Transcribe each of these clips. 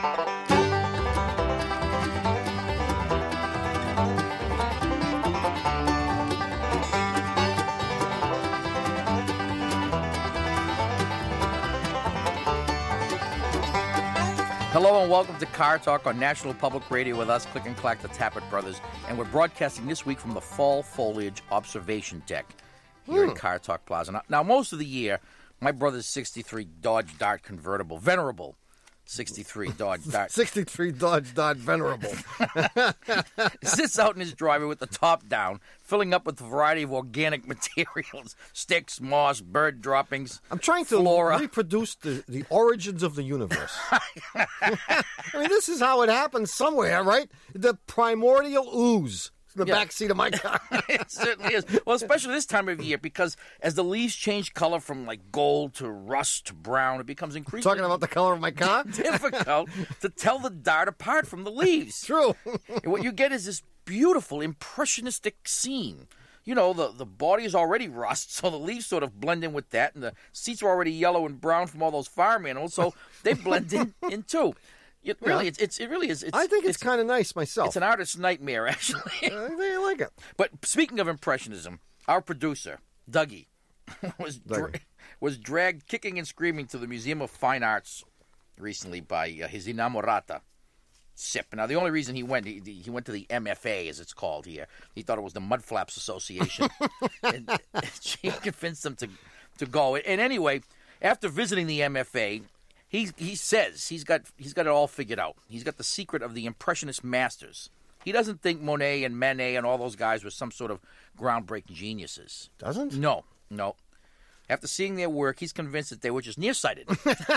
Hello and welcome to Car Talk on National Public Radio with us, Click and Clack, the Tappet Brothers. And we're broadcasting this week from the Fall Foliage Observation Deck here in Car Talk Plaza. Now, most of the year, my brother's 63 Dodge Dart convertible, venerable 63 Dodge Dart. 63 Dodge Dart venerable. Sits out in his driveway with the top down, filling up with a variety of organic materials, sticks, moss, bird droppings, I'm trying to flora. reproduce the origins of the universe. I mean, this is how it happens somewhere, right? The primordial ooze. The back seat of my car. It certainly is. Well, especially this time of year, because as the leaves change color from like gold to rust to brown, it becomes increasingly Talking about the color of my car? difficult to tell the dart apart from the leaves. True. And what you get is this beautiful impressionistic scene. You know, the body is already rust, so the leaves sort of blend in with that, and the seats are already yellow and brown from all those farm animals, so they blend in too. It really is. I think it's kind of nice myself. It's an artist's nightmare, actually. I think I like it. But speaking of impressionism, our producer, Dougie, was dragged kicking and screaming to the Museum of Fine Arts recently by his inamorata, Sip. Now, the only reason he went to the MFA, as it's called here. He thought it was the Mudflaps Association. and she convinced him to go. And anyway, after visiting the MFA, he says he's got it all figured out. He's got the secret of the Impressionist masters. He doesn't think Monet and Manet and all those guys were some sort of groundbreaking geniuses. Doesn't? No. After seeing their work, he's convinced that they were just nearsighted.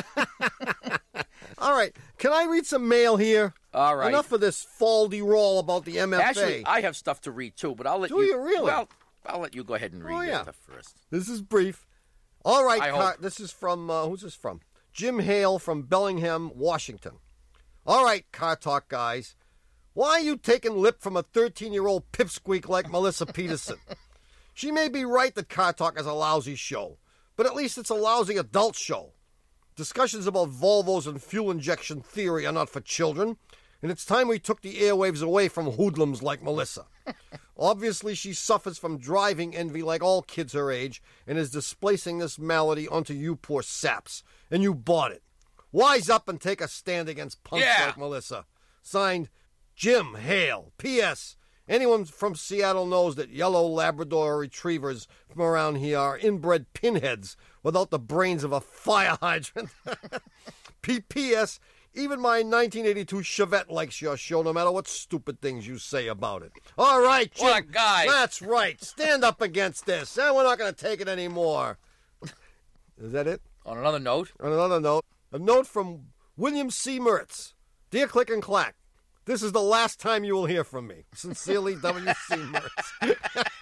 All right. Can I read some mail here? All right. Enough of this faldy roll about the MFA. Actually, I have stuff to read, too, but I'll let you... Do you really? Well, I'll let you go ahead and read your stuff first. This is brief. All right, I hope. This is from... who's this from? Jim Hale from Bellingham, Washington. All right, Car Talk guys. Why are you taking lip from a 13-year-old pipsqueak like Melissa Peterson? She may be right that Car Talk is a lousy show, but at least it's a lousy adult show. Discussions about Volvos and fuel injection theory are not for children, and it's time we took the airwaves away from hoodlums like Melissa. Obviously, she suffers from driving envy like all kids her age and is displacing this malady onto you poor saps. And you bought it. Wise up and take a stand against punks like Melissa. Signed, Jim Hale. P.S. Anyone from Seattle knows that yellow Labrador retrievers from around here are inbred pinheads without the brains of a fire hydrant. P.P.S. Even my 1982 Chevette likes your show, no matter what stupid things you say about it. All right, Jim. What a guy. That's right. Stand up against this. We're not going to take it anymore. Is that it? On another note, a note from William C. Mertz. Dear Click and Clack, this is the last time you will hear from me. Sincerely, W.C. Mertz.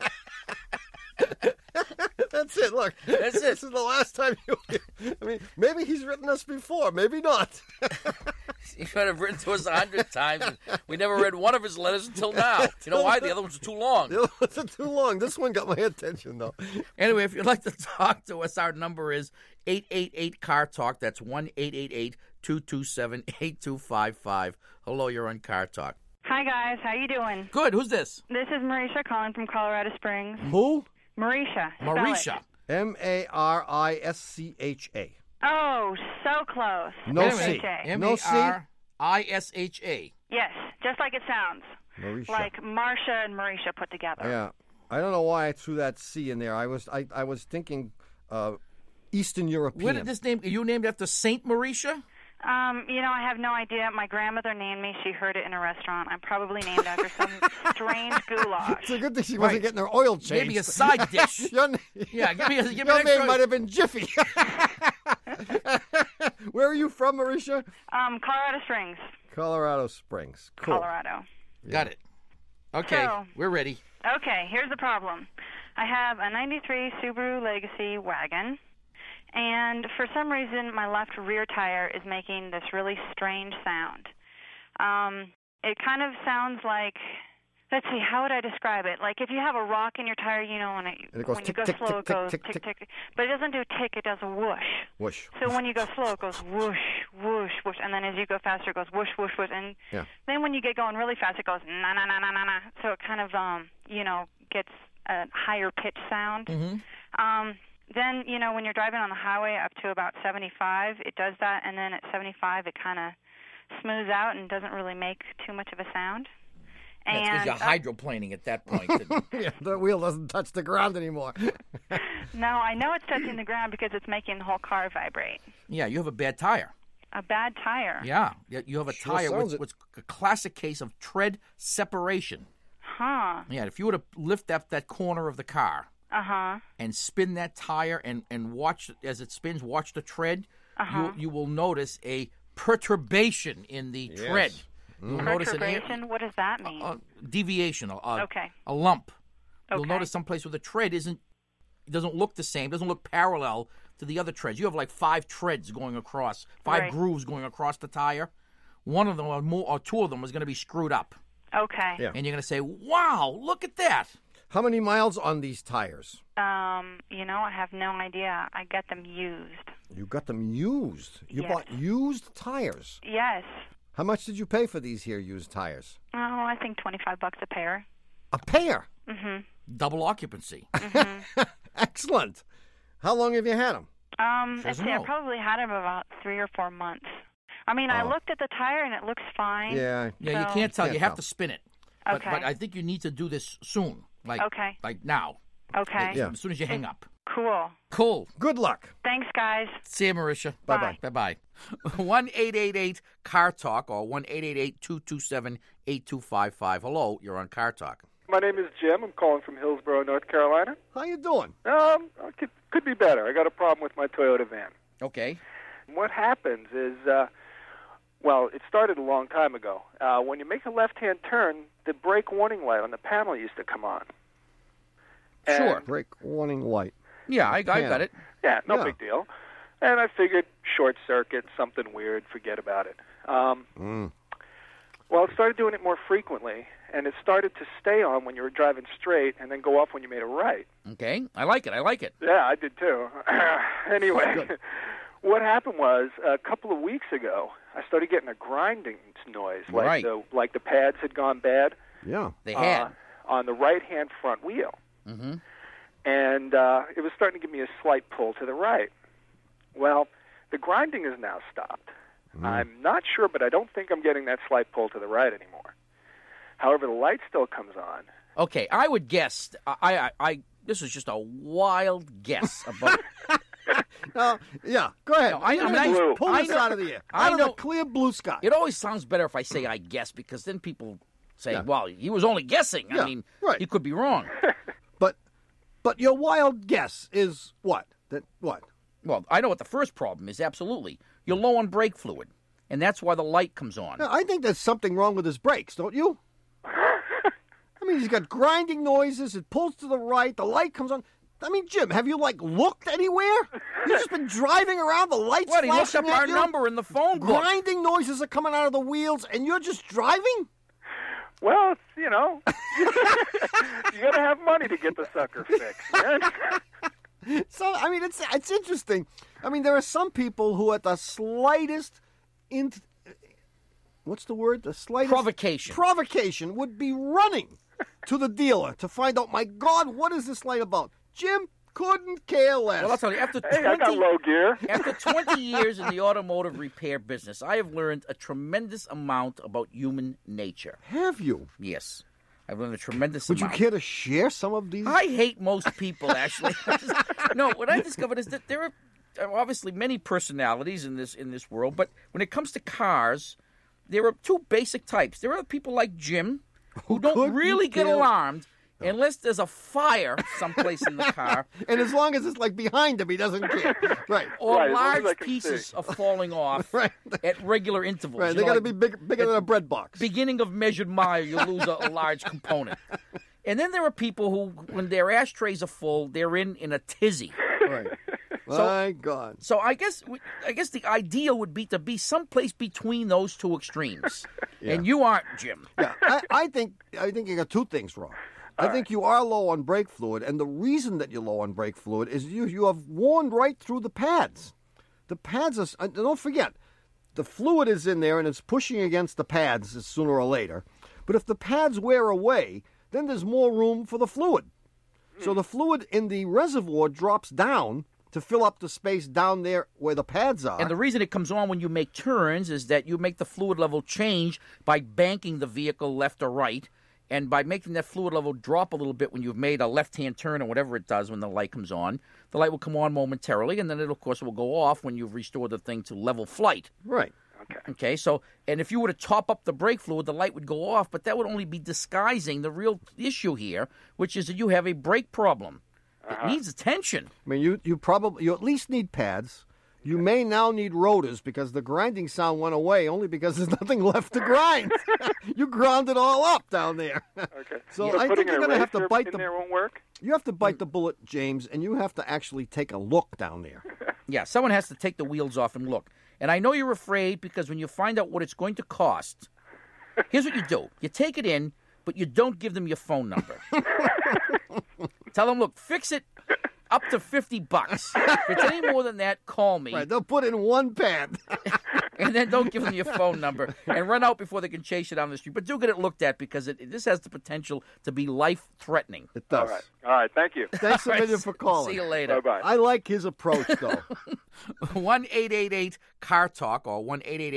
That's it, look. That's it. This is the last time you'll hear. I mean, maybe he's written us before, maybe not. he could have written to us 100 times, and we never read one of his letters until now. You know why? The other ones are too long. The other ones are too long. This one got my attention, though. Anyway, if you'd like to talk to us, our number is 888-CAR-TALK. That's 1-888-227-8255. Hello, you're on Car Talk. Hi, guys. How you doing? Good. Who's this? This is Marisha calling from Colorado Springs. Who? Marisha. Marisha. Marischa. Oh, so close. No C. Marisha. Yes, just like it sounds. Marisha. Like Marsha and Marisha put together. Yeah. I don't know why I threw that C in there. I was thinking Eastern European. Where did this name? You named after Saint Marisha? I have no idea. My grandmother named me. She heard it in a restaurant. I'm probably named after some strange goulash. It's a good thing she wasn't getting her oil changed. Maybe a side dish. Your name might have been Jiffy. Where are you from, Marisha? Colorado Springs. Colorado Springs. Cool. Colorado. Got it. Okay, So- we're ready. Okay, here's the problem. I have a 93 Subaru Legacy wagon, and for some reason my left rear tire is making this really strange sound. It kind of sounds like, let's see, how would I describe it? Like if you have a rock in your tire, when it goes when tick, you go tick, slow, tick, it goes tick, tick, tick, tick. But it doesn't do tick, it does a whoosh. Whoosh. So when you go slow, it goes whoosh, whoosh, whoosh, and then as you go faster, it goes whoosh, whoosh, whoosh, and then when you get going really fast, it goes na na na na na na. So it kind of gets a higher pitch sound. Then when you're driving on the highway up to about 75, it does that, and then at 75, it kind of smooths out and doesn't really make too much of a sound. That's because you're hydroplaning at that point. Yeah, the wheel doesn't touch the ground anymore. No, I know it's touching the ground because it's making the whole car vibrate. Yeah, you have a bad tire. A bad tire? Yeah, you have a tire with what's a classic case of tread separation. Huh. Yeah, if you were to lift up that corner of the car and spin that tire and watch as it spins, watch the tread, you will notice a perturbation in the tread. You'll perturbation? What does that mean? Deviation. Okay. A lump. Okay. You'll notice someplace where the tread doesn't look the same, doesn't look parallel to the other treads. You have like 5 treads going across, 5 grooves going across the tire. One of them or 2 of them is going to be screwed up. Okay. Yeah. And you're going to say, wow, look at that. How many miles on these tires? I have no idea. I got them used. You got them used? You Yes. bought used tires? Yes. How much did you pay for these here used tires? Oh, I think $25 a pair. A pair? Mm-hmm. Double occupancy. Excellent. How long have you had them? Let's see, I probably had them about 3 or 4 months. I mean, I looked at the tire and it looks fine. Yeah. Yeah, you so- can't tell. You Can't have tell. to spin it. Okay. But I think you need to do this soon. Like now. Okay. Yeah. As soon as you hang up. Cool. Cool. Good luck. Thanks, guys. See you, Marisha. Bye-bye. Bye-bye. 1-888-CAR-TALK or 1-888-227-8255. Hello, you're on Car Talk. My name is Jim. I'm calling from Hillsborough, North Carolina. How you doing? Could be better. I got a problem with my Toyota van. Okay. What happens is, it started a long time ago. When you make a left-hand turn, the brake warning light on the panel used to come on. Sure. Brake warning light. Yeah, I got it. Yeah, no Yeah. big deal. And I figured short circuit, something weird, forget about it. Well, it started doing it more frequently, and it started to stay on when you were driving straight and then go off when you made a right. Okay. I like it. Yeah, I did too. Anyway, what happened was a couple of weeks ago, I started getting a grinding noise, like the pads had gone bad. Yeah. They had. On the right-hand front wheel. Mm-hmm. And it was starting to give me a slight pull to the right. Well, the grinding has now stopped. I'm not sure, but I don't think I'm getting that slight pull to the right anymore. However, the light still comes on. Okay, I would guess. I this is just a wild guess about. Yeah, go ahead. No, I'm not- Pull I this know- out of the air. I Out of know- the clear blue sky. It always sounds better if I say I guess because then people say, "Well, he was only guessing." Yeah, I mean, right. he could be wrong. But your wild guess is what? What? Well, I know what the first problem is. Absolutely, you're low on brake fluid, and that's why the light comes on. Now, I think there's something wrong with his brakes, don't you? I mean, he's got grinding noises. It pulls to the right. The light comes on. I mean, Jim, have you looked anywhere? You've just been driving around. The lights What? He looked flashing up at our you. number in the phone book. Grinding noises are coming out of the wheels, and you're just driving. Well, you got to have money to get the sucker fixed, man. So, I mean, it's interesting. I mean, there are some people who at the slightest, what's the word? The slightest provocation would be running to the dealer to find out. My God, what is this light about? Jim couldn't care less. Well, I'll tell you, after Hey, I got low gear. After 20 years in the automotive repair business, I have learned a tremendous amount about human nature. Have you? Yes. I've learned a tremendous Would you amount. care to share some of these? I hate most people, actually. No, what I discovered is that there are obviously many personalities in this world, but when it comes to cars, there are 2 basic types. There are people like Jim who don't couldn't really get care- alarmed unless there's a fire someplace in the car. And as long as it's behind him, he doesn't care. Right. Or Right, as long as I large can pieces see. are falling off Right. at regular intervals. Right. You They know, got to like be bigger than a bread box. beginning of measured mile, you lose a large component. And then there are people who, when their ashtrays are full, they're in a tizzy. Right. My God. So I guess the ideal would be to be someplace between those 2 extremes. And you aren't, Jim. Yeah, I think you got 2 things wrong. I think you are low on brake fluid, and the reason that you're low on brake fluid is you have worn right through the pads. The pads are. Don't forget, the fluid is in there and it's pushing against the pads sooner or later. But if the pads wear away, then there's more room for the fluid. So the fluid in the reservoir drops down to fill up the space down there where the pads are. And the reason it comes on when you make turns is that you make the fluid level change by banking the vehicle left or right, and by making that fluid level drop a little bit when you've made a left-hand turn or whatever it does when the light comes on. The light will come on momentarily, and then it, of course, will go off when you've restored the thing to level flight. Right. Okay, so, and if you were to top up the brake fluid, the light would go off, but that would only be disguising the real issue here, which is that you have a brake problem. It needs attention. I mean, you at least need pads. You may now need rotors because the grinding sound went away only because there's nothing left to grind. You ground it all up down there. Okay. So I think you're going to have to bite in there won't work? You have to bite the bullet, James, and you have to actually take a look down there. Yeah, someone has to take the wheels off and look. And I know you're afraid because when you find out what it's going to cost, here's what you do. You take it in, but you don't give them your phone number. Tell them, look, fix it up to $50. If it's any more than that, call me. Right, they'll put in one pad. And then don't give them your phone number and run out before they can chase you down the street. But do get it looked at because this has the potential to be life-threatening. It does. All right, thank you. Thanks a million for calling. See you later. Bye-bye. I like his approach, though. 1-888-CAR Talk or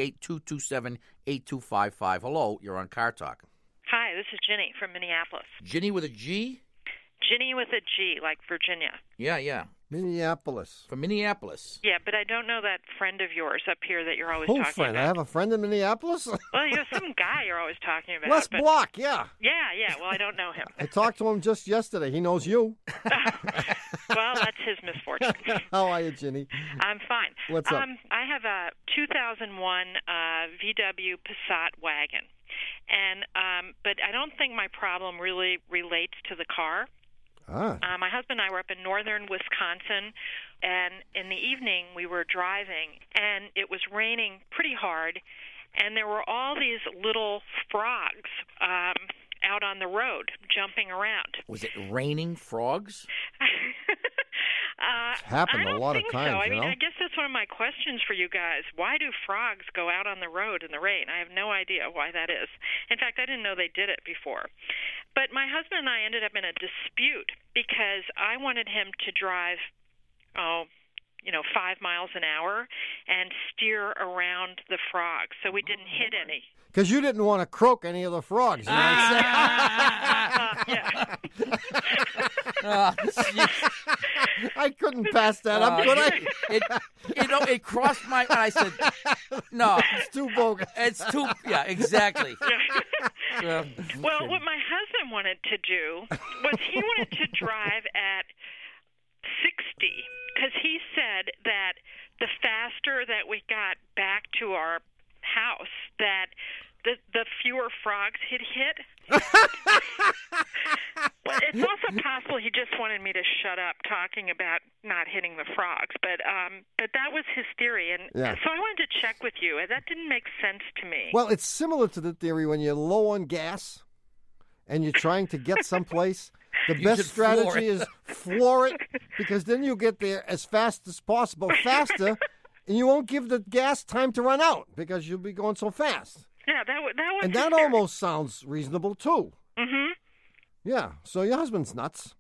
1-888-227-8255. Hello, you're on Car Talk. Hi, this is Ginny from Minneapolis. Ginny with a G? Ginny with a G, like Virginia. Yeah. Minneapolis. From Minneapolis. Yeah, but I don't know that friend of yours up here that you're always Who talking friend? about. I have a friend in Minneapolis? Well, you're some guy you're always talking about. Les but... Block, yeah. Yeah, well, I don't know him. I talked to him just yesterday. He knows you. Well, that's his misfortune. How are you, Ginny? I'm fine. What's up? I have a 2001 VW Passat wagon, and but I don't think my problem really relates to the car. My husband and I were up in northern Wisconsin, and in the evening we were driving, and it was raining pretty hard, and there were all these little frogs out on the road jumping around. Was it raining frogs? It's happened a lot of times, so. I you know? I guess that's one of my questions for you guys. Why do frogs go out on the road in the rain? I have no idea why that is. In fact, I didn't know they did it before. But my husband and I ended up in a dispute because I wanted him to drive, 5 miles an hour and steer around the frogs so we didn't hit any. Because you didn't want to croak any of the frogs. You know what I'm saying? I couldn't pass that up, could I? It crossed my mind. I said, no. It's too bogus. It's too, yeah, exactly. Well, what my husband wanted to do was he wanted to drive at 60 because he said that the faster that we got back to our house, that the fewer frogs he'd hit. But it's also possible he just wanted me to shut up talking about not hitting the frogs. But that was his theory, and so I wanted to check with you. That didn't make sense to me. Well, it's similar to the theory when you're low on gas and you're trying to get someplace. The best strategy is floor it, because then you'll get there as fast as possible, faster, and you won't give the gas time to run out because you'll be going so fast. Yeah, that was. And that almost sounds reasonable too. Mm-hmm. Yeah. So your husband's nuts.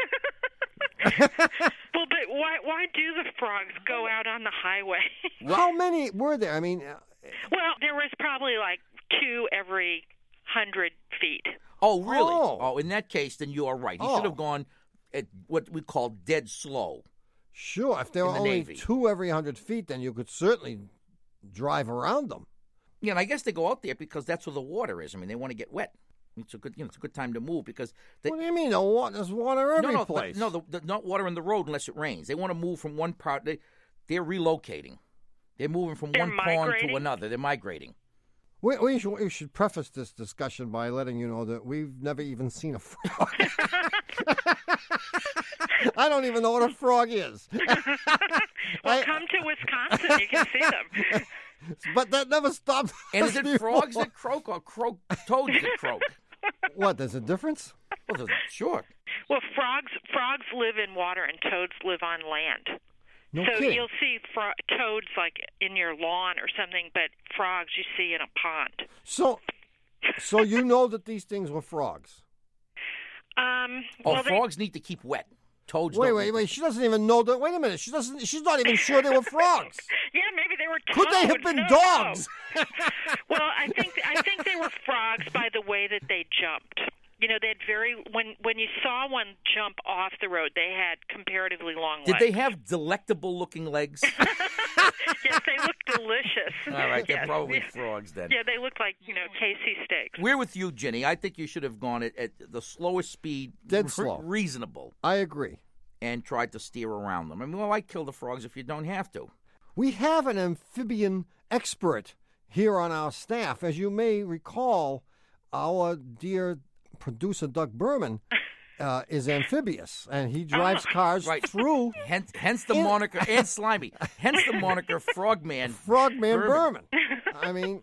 Well, but why do the frogs go out on the highway? How many were there? I mean, well, there was probably like 2 every 100 feet. Oh, really? Oh. In that case, then you are right. He should have gone at what we call dead slow. Sure. If there were only Navy. 2 every 100 feet, then you could certainly drive around them. Yeah, and I guess they go out there because that's where the water is. I mean, they want to get wet. It's a good, it's a good time to move because. What do you mean? There's water every place. Not water in the road unless it rains. They want to move from one part. They're relocating. They're moving from one pond to another. They're migrating. We should preface this discussion by letting you know that we've never even seen a frog. I don't even know what a frog is. Well, come to Wisconsin. You can see them. But that never stopped. And is it frogs that croak or toads that croak? What? There's a difference? Well, sure. Well, frogs live in water and toads live on land. So kidding. you'll see toads like in your lawn or something, but frogs you see in a pond. So you know that these things were frogs? Frogs need to keep wet. Toads Wait, don't. wait. She doesn't even know that. Wait a minute. She's not even sure they were frogs. Yeah, maybe they were toads. Could they have been No. dogs? Well, I think they were frogs by the way that they jumped. You know, they had when you saw one jump off the road, they had comparatively long legs. Did they have delectable-looking legs? Yes, they look delicious. All right, they're Yes. probably frogs then. Yeah, they look like, KC steaks. We're with you, Jenny. I think you should have gone at the slowest speed, Dead slow. reasonable, I agree. and tried to steer around them. I mean, why kill the frogs if you don't have to? We have an amphibian expert here on our staff. As you may recall, our dear producer, Doug Berman, is amphibious, and he drives cars through. Hence the moniker, and slimy. Hence the moniker Frogman. Frogman Berman. I mean,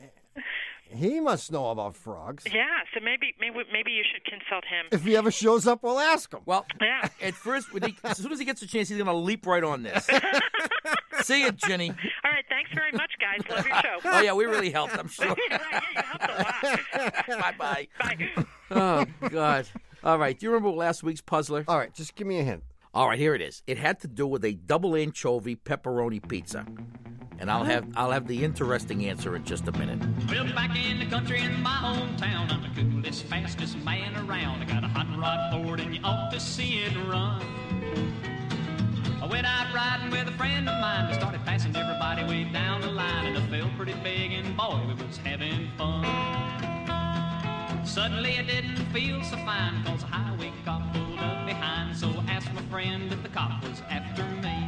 he must know about frogs. Yeah, so maybe you should consult him. If he ever shows up, we'll ask him. Well, Yeah. at first, as soon as he gets a chance, he's going to leap right on this. See you, Jenny. All right, thanks very much, guys. Love your show. Oh, yeah, we really helped, I'm sure. Yeah, you helped a lot. Bye-bye. Bye. Oh, God. All right, do you remember last week's puzzler? All right, just give me a hint. All right, here it is. It had to do with a double anchovy pepperoni pizza. And I'll have the interesting answer in just a minute. Well, back in the country in my hometown, I'm the coolest, fastest man around. I got a hot rod Ford and you ought to see it run. I went out riding with a friend of mine. We started passing everybody way down the line, and I felt pretty big, and boy, we was having fun. Suddenly I didn't feel so fine, cause a highway cop pulled up behind. So I asked my friend if the cop was after me.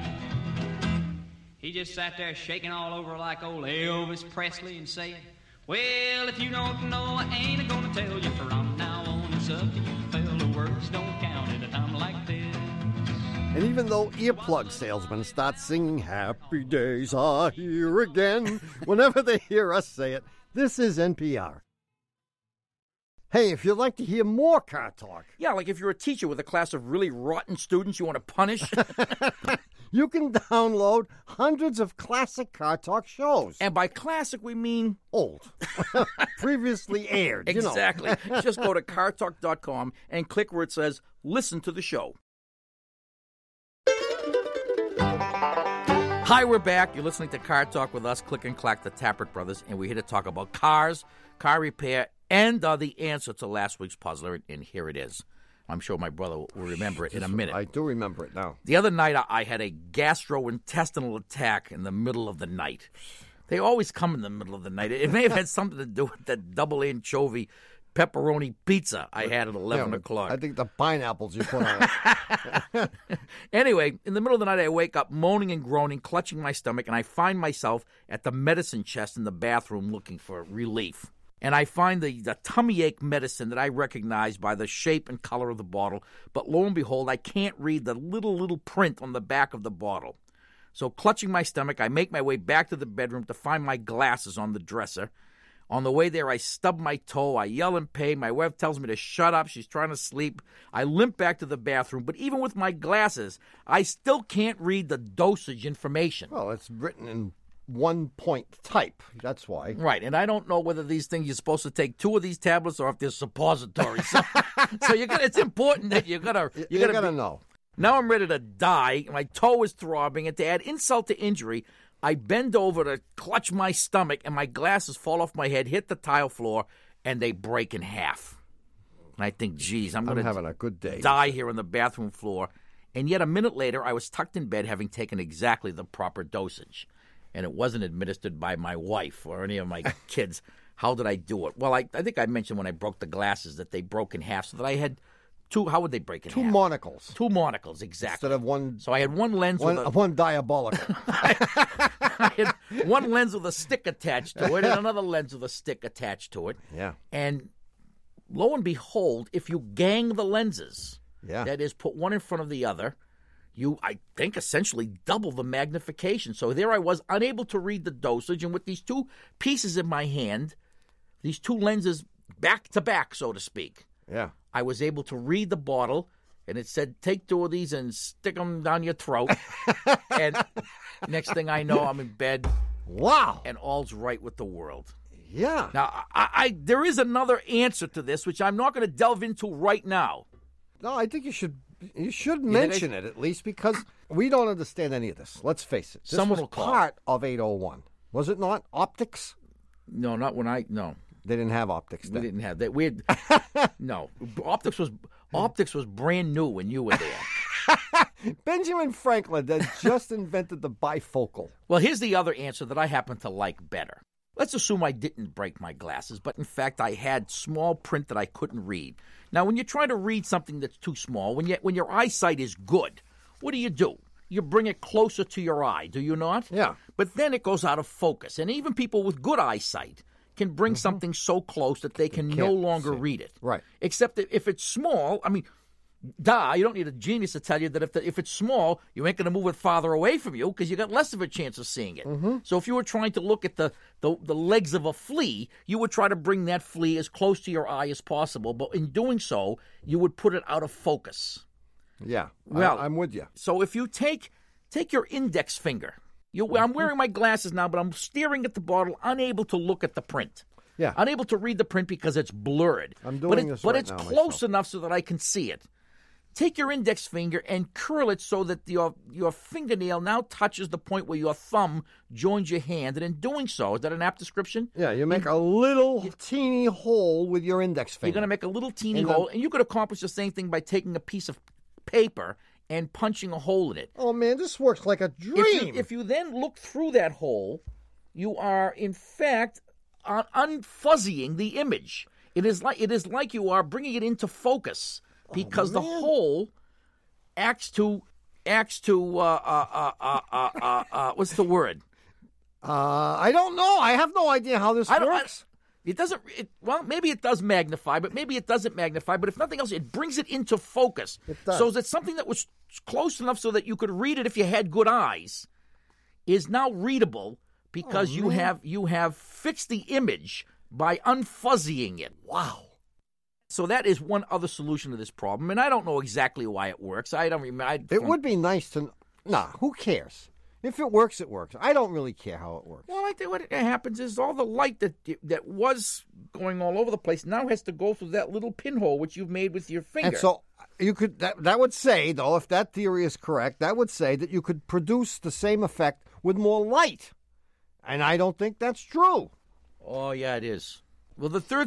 He just sat there shaking all over like old Elvis Presley and saying, well, if you don't know, I ain't gonna tell you. From now on, it's up to you, fella. Words don't count at a time like this. And even though earplug salesmen start singing Happy Days Are Here Again whenever they hear us say it, this is NPR. Hey, if you'd like to hear more car talk, Yeah, like if you're a teacher with a class of really rotten students you want to punish. you can download hundreds of classic car talk shows. And by classic, we mean Old. Previously aired, exactly. Just go to cartalk.com and click where it says listen to the show. Hi, we're back. You're listening to Car Talk with us, Click and Clack, the Tappert Brothers, and we're here to talk about cars, car repair, and the answer to last week's puzzler, and here it is. I'm sure my brother will remember it in a minute. I do remember it now. The other night, I had a gastrointestinal attack in the middle of the night. They always come in the middle of the night. It may have had something to do with that double anchovy pepperoni pizza I had at 11 o'clock. I think the pineapples you put on it. Anyway, in the middle of the night, I wake up moaning and groaning, clutching my stomach, and I find myself at the medicine chest in the bathroom looking for relief. And I find the tummy ache medicine that I recognize by the shape and color of the bottle, but lo and behold, I can't read the little print on the back of the bottle. So clutching my stomach, I make my way back to the bedroom to find my glasses on the dresser. On the way there, I stub my toe. I yell in pain. My wife tells me to shut up. She's trying to sleep. I limp back to the bathroom. But even with my glasses, I still can't read the dosage information. Well, it's written in 1-point type. That's why. Right, and I don't know whether these things you're supposed to take 2 of these tablets or if they're suppositories. So it's important that you gotta know. Now I'm ready to die. My toe is throbbing, and to add insult to injury, I bend over to clutch my stomach, and my glasses fall off my head, hit the tile floor, and they break in half. And I think, geez, I'm having a good day. Die here on the bathroom floor. And yet a minute later, I was tucked in bed having taken exactly the proper dosage. And it wasn't administered by my wife or any of my kids. How did I do it? Well, I think I mentioned when I broke the glasses that they broke in half, so that I had 2. How would they break in half? 2 monocles. 2 monocles, exactly. Instead of one. So I had one lens one diabolical. I had one lens with a stick attached to it and another lens with a stick attached to it. Yeah. And lo and behold, if you gang the lenses, that is, put one in front of the other, you, I think, essentially double the magnification. So there I was, unable to read the dosage, and with these 2 pieces in my hand, these 2 lenses back to back, so to speak. Yeah. I was able to read the bottle and it said, take 2 of these and stick them down your throat. And next thing I know, I'm in bed. Wow. And all's right with the world. Yeah. Now, there is another answer to this, which I'm not going to delve into right now. No, I think you should mention it at least, because we don't understand any of this. Let's face it. This Someone was will call. part of 801. Was it not? Optics? No, not when no. They didn't have optics then. We didn't have that. We had, no. Optics was brand new when you were there. Benjamin Franklin had just invented the bifocal. Well, here's the other answer that I happen to like better. Let's assume I didn't break my glasses, but in fact I had small print that I couldn't read. Now, when you try to read something that's too small, when your eyesight is good, what do? You bring it closer to your eye, do you not? Yeah. But then it goes out of focus. And even people with good eyesight can bring something so close that they can no longer read it. Right. Except that if it's small, I mean, you don't need a genius to tell you that if it's small, you ain't going to move it farther away from you because you got less of a chance of seeing it. Mm-hmm. So if you were trying to look at the legs of a flea, you would try to bring that flea as close to your eye as possible. But in doing so, you would put it out of focus. Yeah, well, I'm with you. So if you take your index finger, I'm wearing my glasses now, but I'm staring at the bottle, unable to look at the print. Yeah, unable to read the print because it's blurred. I'm doing this but right it's now close myself. enough so that I can see it. Take your index finger and curl it so that your fingernail now touches the point where your thumb joins your hand. And in doing so, is that an apt description? Yeah, you make a little teeny hole with your index finger. You're going to make a little teeny hole, and you could accomplish the same thing by taking a piece of paper and punching a hole in it. Oh, man, this works like a dream. If you then look through that hole, you are, in fact, unfuzzying the image. It is like you are bringing it into focus. Because the hole acts to what's the word? I don't know. I have no idea how this works. It doesn't. Maybe it does magnify, but maybe it doesn't magnify. But if nothing else, it brings it into focus. It does. So that something that was close enough so that you could read it if you had good eyes is now readable because you have fixed the image by unfuzzying it. Wow. So that is one other solution to this problem, and I don't know exactly why it works. I don't remember. It would be nice to. Nah, who cares? If it works, it works. I don't really care how it works. Well, I think what happens is all the light that was going all over the place now has to go through that little pinhole which you've made with your finger. And so you could that would say, though, if that theory is correct, that would say that you could produce the same effect with more light, and I don't think that's true. Oh yeah, it is. Well, the third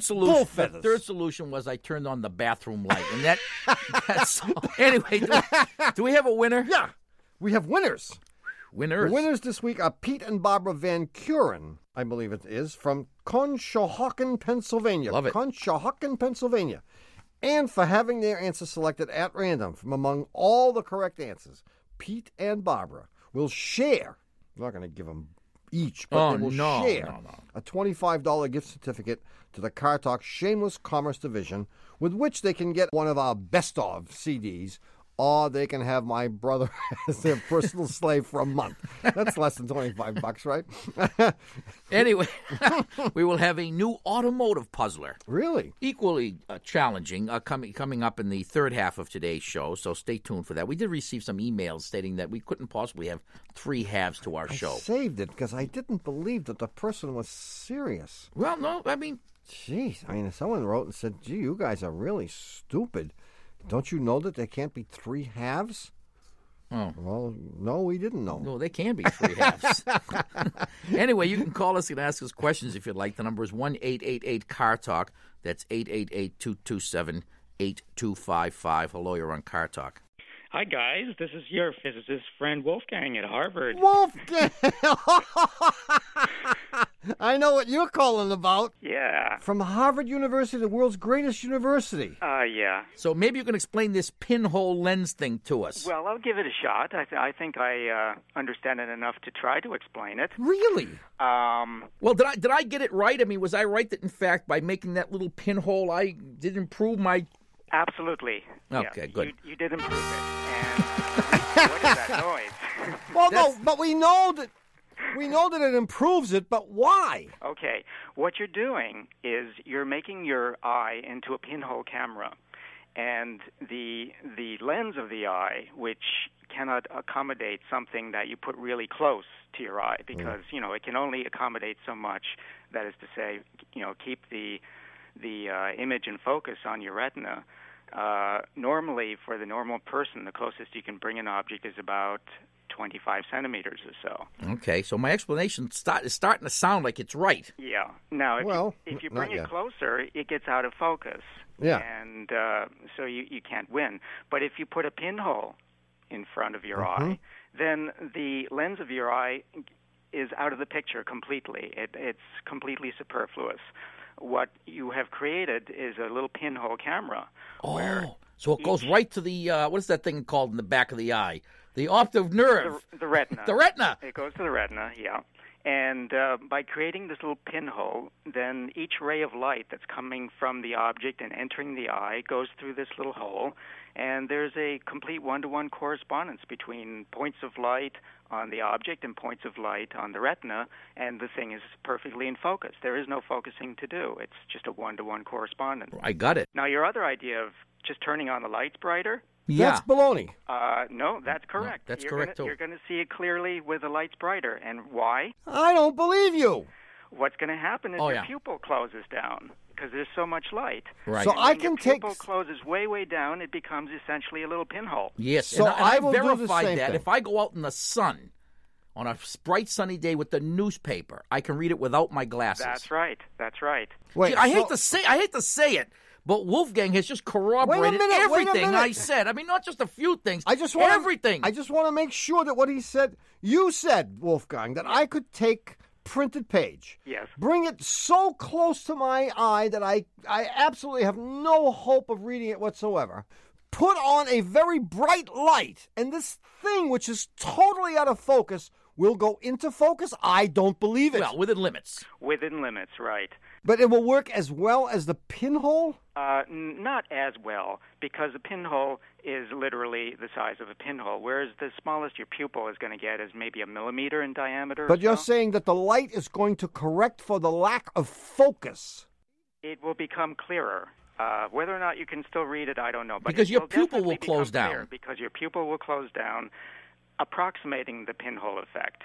solution was I turned on the bathroom light, and that's anyway. Do we have a winner? Yeah, we have winners. Winners. The winners this week are Pete and Barbara Van Kuren, I believe it is, from Conshohocken, Pennsylvania. Love it. Conshohocken, Pennsylvania. And for having their answer selected at random from among all the correct answers, Pete and Barbara will share. I'm not going to give them each, but they will share a $25 gift certificate to the Car Talk Shameless Commerce Division, with which they can get one of our best of CDs, or they can have my brother as their personal slave for a month. That's less than $25, right? Anyway, we will have a new automotive puzzler. Really? Equally challenging coming up in the third half of today's show, so stay tuned for that. We did receive some emails stating that we couldn't possibly have 3 halves to our show. I saved it because I didn't believe that the person was serious. Well, no, I mean... Jeez, someone wrote and said, gee, you guys are really stupid. Don't you know that there can't be 3 halves? Oh. Well, no, we didn't know. No, they can be 3 halves. Anyway, you can call us and ask us questions if you'd like. The number is 1-888-CAR-TALK. That's 888-227-8255. Hello, you're on Car Talk. Hi, guys. This is your physicist friend Wolfgang at Harvard. Wolfgang! I know what you're calling about. Yeah. From Harvard University, the world's greatest university. Yeah. So maybe you can explain this pinhole lens thing to us. Well, I'll give it a shot. I think I understand it enough to try to explain it. Really? Well, did I get it right? I mean, was I right that, in fact, by making that little pinhole, I did improve my... Absolutely. Okay, yeah. good. You did improve it. And what is that noise? Well, no, but we know that it improves it, but why? Okay. What you're doing is you're making your eye into a pinhole camera. And the lens of the eye, which cannot accommodate something that you put really close to your eye, because it can only accommodate so much. That is to say, keep the image in focus on your retina. Normally, for the normal person, the closest you can bring an object is about 25 centimeters or so. Okay, so my explanation is starting to sound like it's right. Yeah. Now, if you bring it closer, it gets out of focus. Yeah. And so you can't win. But if you put a pinhole in front of your eye, then the lens of your eye is out of the picture completely. It's completely superfluous. What you have created is a little pinhole camera. So it goes right to the, what is that thing called in the back of the eye? The optic nerve. The retina. The retina. It goes to the retina, yeah. And by creating this little pinhole, then each ray of light that's coming from the object and entering the eye goes through this little hole, and there's a complete one-to-one correspondence between points of light on the object and points of light on the retina, and the thing is perfectly in focus. There is no focusing to do. It's just a one-to-one correspondence. I got it. Now, your other idea of just turning on the lights brighter, that's baloney. No, that's correct. No, that's correct, too. You're going to see it clearly with the lights brighter. And why? I don't believe you. What's going to happen is your pupil closes down because there's so much light. Right. So and I when can your take... pupil closes way down, it becomes essentially a little pinhole. Yes, so and I will verified do the same that. thing. If I go out in the sun on a bright sunny day with the newspaper, I can read it without my glasses. That's right. Wait, Gee, I hate to say it, but Wolfgang has just corroborated everything I said. I mean, not just a few things. Everything. I just want to make sure that what he said, you said, Wolfgang, that I could take printed page, bring it so close to my eye that I absolutely have no hope of reading it whatsoever, put on a very bright light, and this thing, which is totally out of focus, will go into focus? I don't believe it. Well, within limits. Within limits, right. But it will work as well as the pinhole? Not as well, because a pinhole is literally the size of a pinhole, whereas the smallest your pupil is going to get is maybe 1 millimeter in diameter. But you're saying that the light is going to correct for the lack of focus. It will become clearer. Whether or not you can still read it, I don't know. But because your pupil will close down. Because your pupil will close down, approximating the pinhole effect.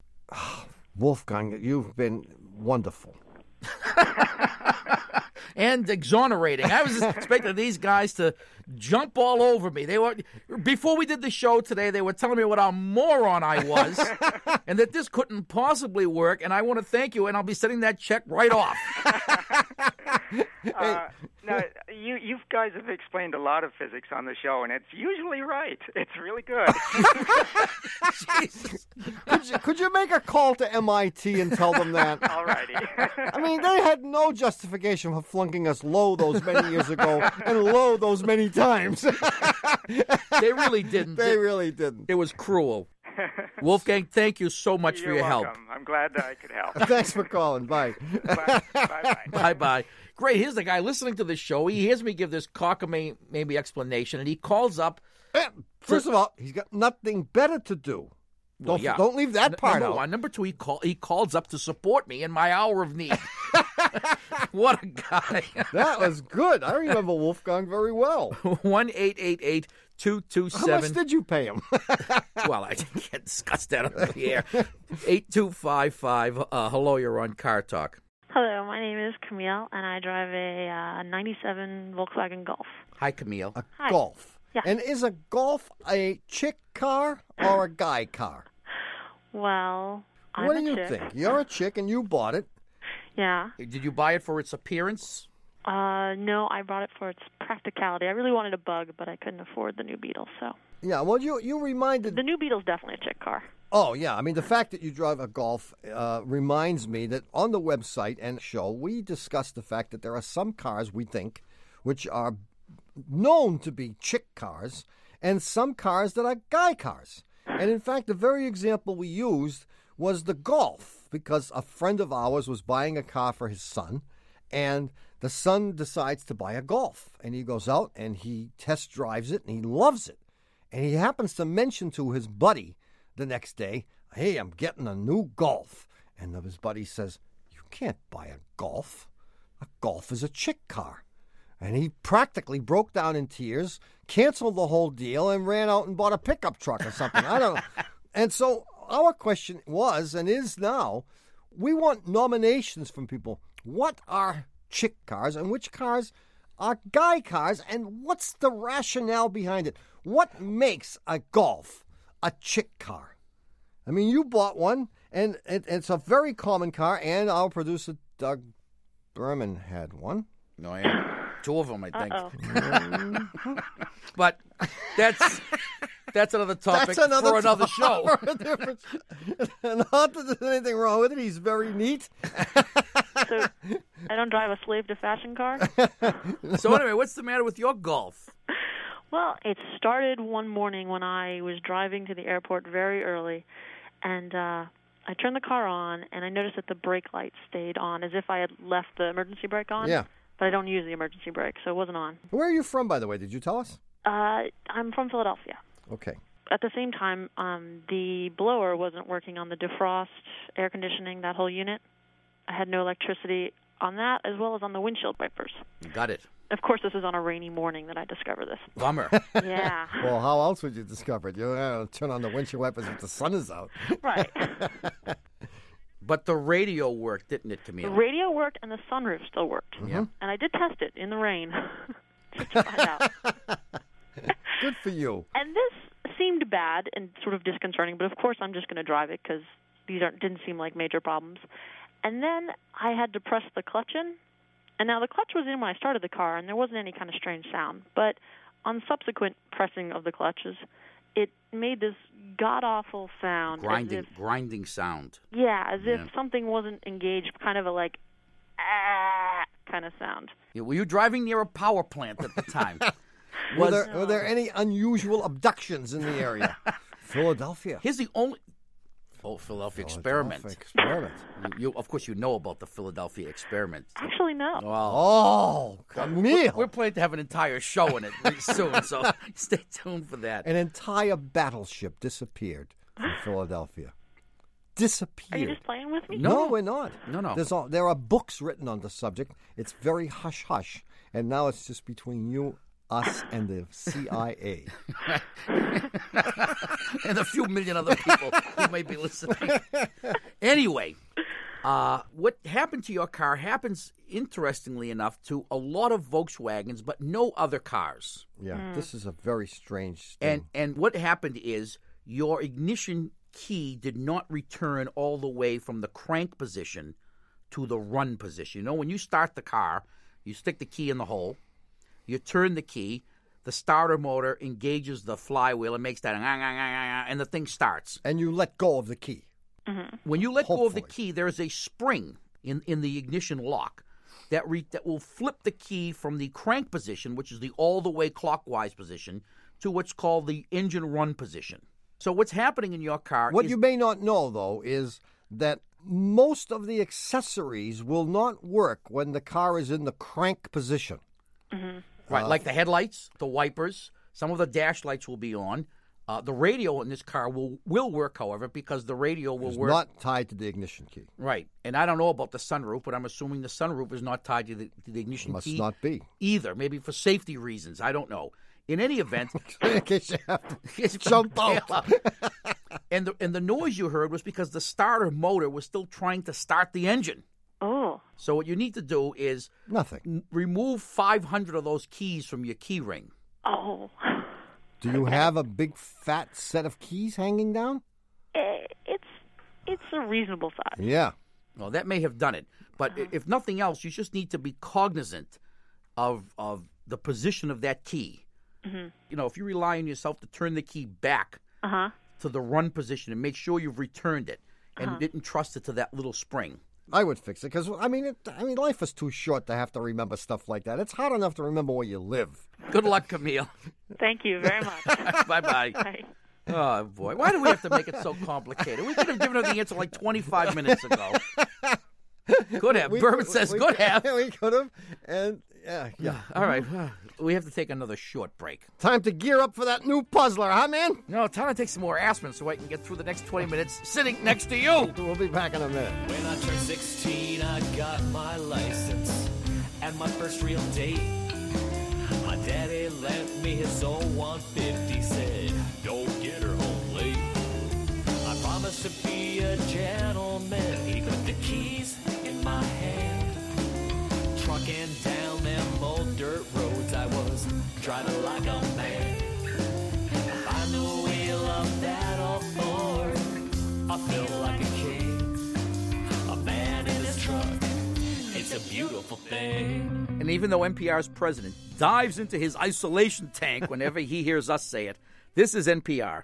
Wolfgang, you've been wonderful. And exonerating. I was expecting these guys to jump all over me. Before we did the show today, they were telling me what a moron I was and that this couldn't possibly work, and I want to thank you, and I'll be sending that check right off. Now, you guys have explained a lot of physics on the show, and it's usually right. It's really good. Could you make a call to MIT and tell them that? All righty. I mean, they had no justification for flunking us low those many years ago and low those many times. They really didn't. They really didn't. It was cruel. Wolfgang, thank you so much for your welcome. help. I'm glad that I could help. Thanks for calling. Bye. Bye-bye. Bye-bye. Great. Here's the guy listening to the show. He hears me give this cockamamie maybe explanation, and he calls up. First of all, he's got nothing better to do. Don't leave that part out. Number one. Number two, he calls up to support me in my hour of need. What a guy. That was good. I remember Wolfgang very well. 1-888-227. How much did you pay him? Well, I can't discuss that on the air. 8255. Hello, you're on Car Talk. Hello, my name is Camille, and I drive a 97 Volkswagen Golf. Hi, Camille. Hi. Golf. Yeah. And is a Golf a chick car or a guy car? Well, I'm what a do you chick. think? You're a chick and you bought it. Yeah. Did you buy it for its appearance? No, I bought it for its practicality. I really wanted a Bug, but I couldn't afford the new Beetle, so. Yeah, well, you reminded... The new Beetle's definitely a chick car. Oh, yeah. I mean, the fact that you drive a Golf reminds me that on the website and show, we discussed the fact that there are some cars, we think, which are known to be chick cars, and some cars that are guy cars. And, in fact, the very example we used was the Golf, because a friend of ours was buying a car for his son, and the son decides to buy a Golf. And he goes out, and he test drives it, and he loves it. And he happens to mention to his buddy the next day, hey, I'm getting a new Golf. And his buddy says, you can't buy a Golf. A Golf is a chick car. And he practically broke down in tears, canceled the whole deal, and ran out and bought a pickup truck or something. I don't know. And so our question was and is now, we want nominations from people. What are chick cars and which cars are guy cars, and what's the rationale behind it? What makes a Golf a chick car? I mean, you bought one, and it's a very common car, and our producer, Doug Berman, had one. No, yeah. 2 of them, I think. Uh-oh. But that's another topic for another show. Not that there's anything wrong with it. He's very neat. So I don't drive a slave to fashion car? So anyway, what's the matter with your Golf? Well, it started one morning when I was driving to the airport very early, and I turned the car on, and I noticed that the brake light stayed on, as if I had left the emergency brake on. Yeah. But I don't use the emergency brake, so it wasn't on. Where are you from, by the way? Did you tell us? I'm from Philadelphia. Okay. At the same time, the blower wasn't working on the defrost, air conditioning, that whole unit. I had no electricity on that, as well as on the windshield wipers. Got it. Of course, this was on a rainy morning that I discovered this. Bummer. Yeah. Well, how else would you discover it? You turn on the windshield wipers if the sun is out. Right. But the radio worked, didn't it, Camille? The radio worked and the sunroof still worked. Yeah. And I did test it in the rain just to find out. Good for you. And this seemed bad and sort of disconcerting, but of course I'm just going to drive it because these didn't seem like major problems. And then I had to press the clutch in. And now the clutch was in when I started the car, and there wasn't any kind of strange sound. But on subsequent pressing of the clutches, it made this god-awful sound. Grinding sound. Yeah, as if something wasn't engaged, kind of a like, ah, kind of sound. Yeah, were you driving near a power plant at the time? Were there any unusual abductions in the area? Philadelphia. Here's the only... Oh, Philadelphia Experiment. Of course, you know about the Philadelphia Experiment. Actually, no. Oh, Camille. We're planning to have an entire show in it pretty soon, so stay tuned for that. An entire battleship disappeared from Philadelphia. Disappeared. Are you just playing with me? No, we're not. No. There are books written on the subject. It's very hush-hush, and now it's just between you, us, and the CIA. And a few million other people who may be listening. Anyway, what happened to your car happens, interestingly enough, to a lot of Volkswagens, but no other cars. Yeah, this is a very strange thing. And what happened is your ignition key did not return all the way from the crank position to the run position. You know, when you start the car, you stick the key in the hole, you turn the key, the starter motor engages the flywheel and makes that, and the thing starts. And you let go of the key. Mm-hmm. When you let go of the key, there is a spring in the ignition lock that will flip the key from the crank position, which is the all-the-way clockwise position, to what's called the engine run position. So what's happening in your car What you may not know, though, is that most of the accessories will not work when the car is in the crank position. Mm-hmm. Right, like the headlights, the wipers, some of the dash lights will be on. The radio in this car will work, however, because the radio will work. Not tied to the ignition key. Right, and I don't know about the sunroof, but I'm assuming the sunroof is not tied to the ignition Must key. not be. Either, maybe for safety reasons. I don't know. In any event, in case you have to jump out. And the noise you heard was because the starter motor was still trying to start the engine. Oh. So what you need to do is remove 500 of those keys from your key ring. Oh. Do you have a big fat set of keys hanging down? It's a reasonable size. Yeah. Well, that may have done it. But if nothing else, you just need to be cognizant of the position of that key. Mm-hmm. You know, if you rely on yourself to turn the key back to the run position and make sure you've returned it and didn't trust it to that little spring. I would fix it because I mean, life is too short to have to remember stuff like that. It's hard enough to remember where you live. Good luck, Camille. Thank you very much. Bye-bye. Bye. Oh, boy. Why do we have to make it so complicated? We could have given her the answer like 25 minutes ago. Could have. Berman says could have. We could have. And, yeah. All right. We have to take another short break. Time to gear up for that new puzzler, huh, man? No, time to take some more aspirin so I can get through the next 20 minutes sitting next to you. We'll be back in a minute. When I turned 16, I got my license and my first real date Daddy left me his old 150, said, don't get her home late. I promised to be a gentleman. He put the keys in my hand. Trucking down them old dirt roads, I was driving like a man. Behind the wheel of that old Ford, I felt like a king. A man in his truck, it's a beautiful thing. And even though NPR's president dives into his isolation tank whenever he hears us say it, this is NPR.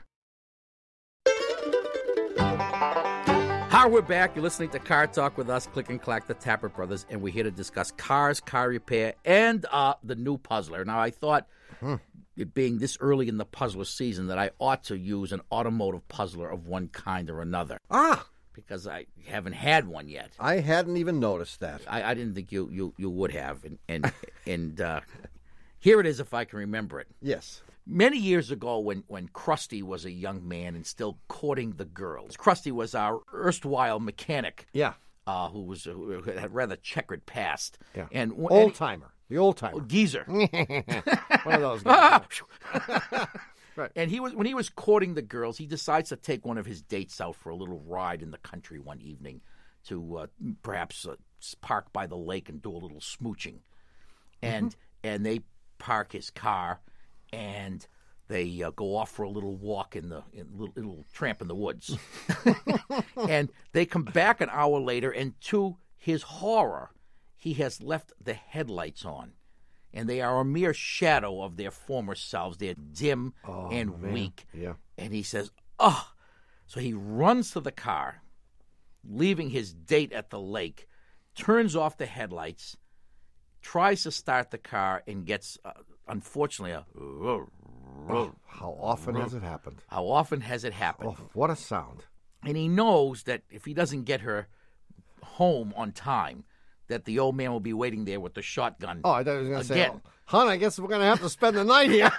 Hi, we're back. You're listening to Car Talk with us, Click and Clack, the Tappert Brothers, and we're here to discuss cars, car repair, and the new Puzzler. Now, I thought, it being this early in the Puzzler season, that I ought to use an automotive puzzler of one kind or another. Because I haven't had one yet. I hadn't even noticed that. I didn't think you would have. And here it is, if I can remember it. Yes. Many years ago, when Krusty was a young man and still courting the girls, Krusty was our erstwhile mechanic. Yeah. Who had a rather checkered past. Yeah. And old-timer. The old-timer. Geezer. One of those guys. Right. And when he was courting the girls, he decides to take one of his dates out for a little ride in the country one evening to perhaps park by the lake and do a little smooching. And they park his car, and they go off for a little walk in little tramp in the woods. And they come back an hour later, and to his horror, he has left the headlights on. And they are a mere shadow of their former selves. They're dim and weak. Yeah. And he says, oh. So he runs to the car, leaving his date at the lake, turns off the headlights, tries to start the car, and gets, unfortunately, how often has it happened? How often has it happened? Oh, what a sound. And he knows that if he doesn't get her home on time, that the old man will be waiting there with the shotgun. Oh, I thought he was going to say, hon, I guess we're going to have to spend the night here.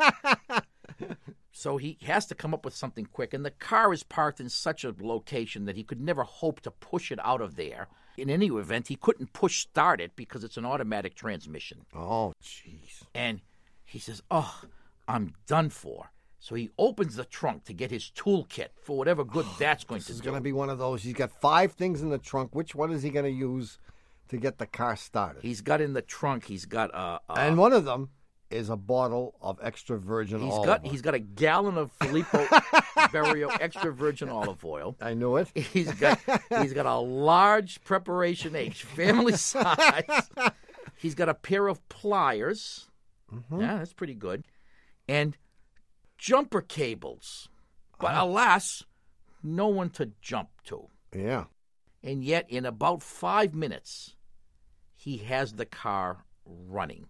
So he has to come up with something quick, and the car is parked in such a location that he could never hope to push it out of there. In any event, he couldn't push start it because it's an automatic transmission. Oh, jeez. And he says, oh, I'm done for. So he opens the trunk to get his toolkit for whatever good that's going to do. This is going to be one of those. He's got 5 things in the trunk. Which one is he going to use to get the car started? He's got in the trunk, he's got and one of them is a bottle of extra virgin olive oil. He's got a gallon of Filippo Berio extra virgin olive oil. I knew it. He's got a large Preparation H, family size. He's got a pair of pliers. Mm-hmm. Yeah, that's pretty good. And jumper cables. But alas, no one to jump to. Yeah. And yet, in about 5 minutes, he has the car running.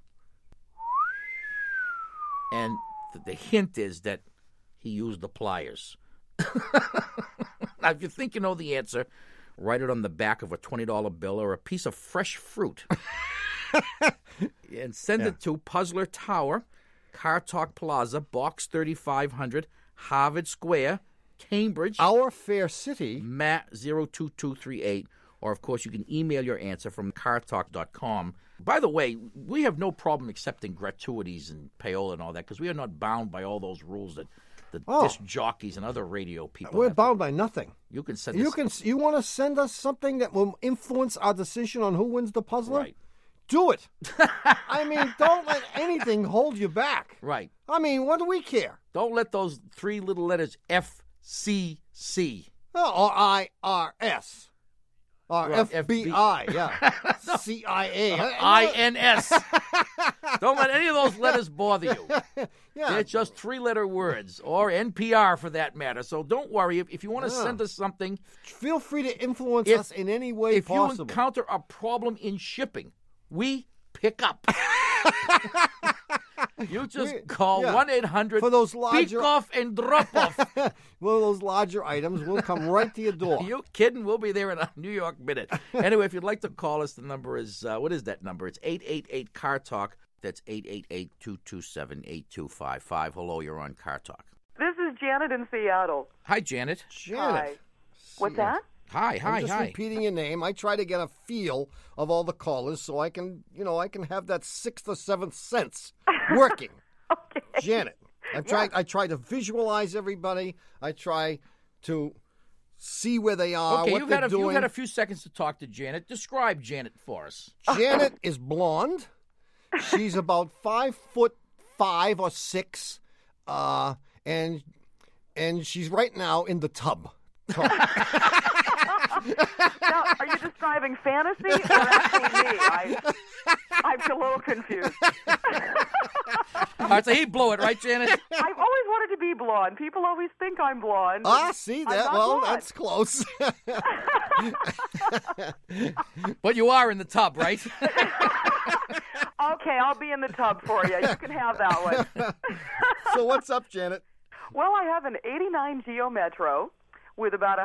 And the hint is that he used the pliers. Now, if you think you know the answer, write it on the back of a $20 bill or a piece of fresh fruit. And send it to Puzzler Tower, Car Talk Plaza, Box 3500, Harvard Square, Cambridge. Our fair city. Matt 02238. Or, of course, you can email your answer from cartalk.com. By the way, we have no problem accepting gratuities and payola and all that because we are not bound by all those rules that the disc jockeys and other radio people We're bound by nothing. You can send You want to send us something that will influence our decision on who wins the puzzler? Right. Do it. I mean, don't let anything hold you back. Right. I mean, what do we care? Don't let those 3 little letters FCC. Or IRS. Or FBI, yeah. CIA. INS. Don't let any of those letters bother you. Yeah. They're just 3-letter words, or NPR for that matter. So don't worry. If you want to send us something, feel free to influence us in any way possible. If you encounter a problem in shipping, we pick up. You just call 1-800 for those larger pick off and drop off. One of those larger items will come right to your door. You kidding? We'll be there in a New York minute. Anyway, if you'd like to call us, the number is, what is that number? It's 888-CAR-TALK. That's 888-227-8255. Hello, you're on Car Talk. This is Janet in Seattle. Hi, Janet. Hi. What's that? Hi. I'm just repeating your name. I try to get a feel of all the callers so I can have that sixth or seventh sense working. Okay. Janet, I try to visualize everybody. I try to see where they are, Okay, what they're doing. You've had a few seconds to talk to Janet. Describe Janet for us. Janet is blonde. She's about 5'5" or 6", and she's right now in the tub. Now, are you describing fantasy or actually me? I'm a little confused. All right, so he blew it, right, Janet? I've always wanted to be blonde. People always think I'm blonde. See I'm that? not Well, blonde. that's close. But you are in the tub, right? Okay, I'll be in the tub for you. You can have that one. So what's up, Janet? Well, I have an 89 Geo Metro with about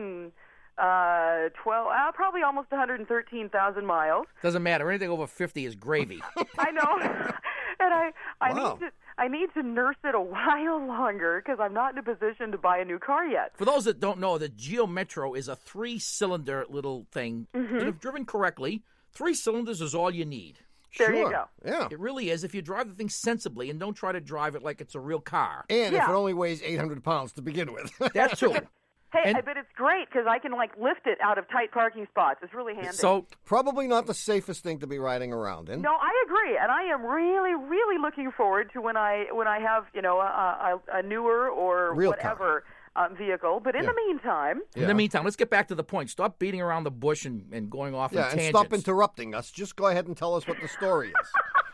112, probably almost 113,000 miles. Doesn't matter. Anything over 50 is gravy. I know. And Wow. I need to nurse it a while longer because I'm not in a position to buy a new car yet. For those that don't know, the Geo Metro is a 3-cylinder little thing. Mm-hmm. And if driven correctly, 3 cylinders is all you need. There you Sure. go. Yeah. It really is if you drive the thing sensibly and don't try to drive it like it's a real car. And Yeah. if it only weighs 800 pounds to begin with. That too. Hey, And- but it's great because I can lift it out of tight parking spots. It's really handy. So, Probably not the safest thing to be riding around in. No, I agree, and I am really, really looking forward to when I have a newer or Real whatever vehicle. But in the meantime, in the meantime, let's get back to the point. Stop beating around the bush and going off Yeah, on and tangents. stop interrupting us. Just go ahead and tell us what the story is.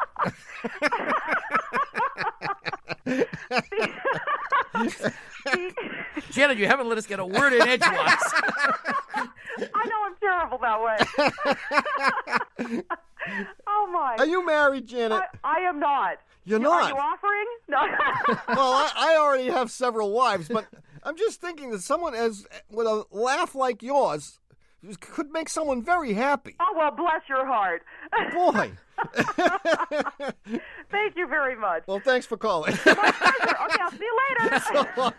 Janet, you haven't let us get a word in edgewise. I know I'm terrible that way. Oh my! Are you married, Janet? I am not. You're Are not? you offering? No. Well, I already have several wives, but I'm just thinking that someone with a laugh like yours could make someone very happy. Oh well, bless your heart. Boy. Thank you very much. Well, thanks for calling. My pleasure. Okay, I'll see you later. So long.